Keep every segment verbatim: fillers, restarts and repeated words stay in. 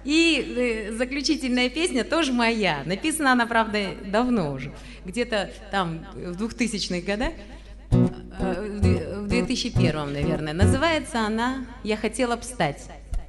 И э, заключительная песня тоже моя. Написана она, правда, давно уже. Где-то там в двухтысячных годах, э, в две тысячи первом, наверное. Называется она «Я хотела б стать».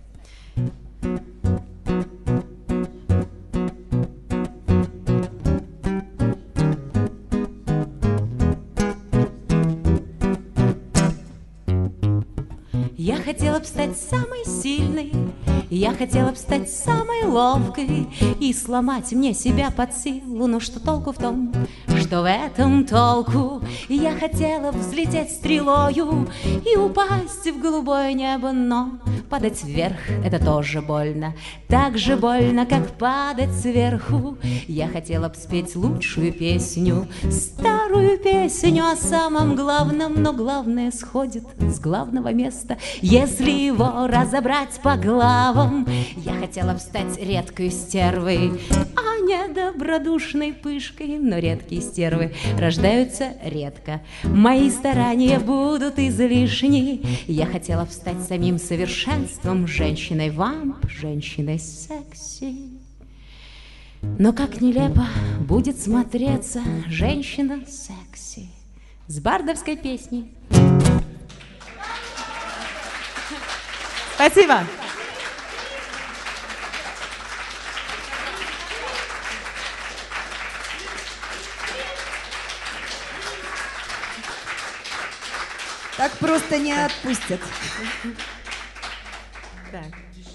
Я хотела б стать самой сильной, я хотела б стать самой ловкой и сломать мне себя под силу. Но что толку в том, что в этом толку? Я хотела б взлететь стрелою и упасть в голубое небо, но падать вверх — это тоже больно, так же больно, как падать сверху. Я хотела б спеть лучшую песню, старую песню о самом главном, но главное сходит с главного места, если его разобрать по главам. Я хотела б стать редкой стервой, а не добродушной пышкой, но редкие стервы рождаются редко. Мои старания будут излишни. Я хотела б стать самим совершенством, женщиной-вамп, женщиной-секси. Но как нелепо будет смотреться женщина-секси с бардовской песней. Спасибо. Так просто не отпустят. Так.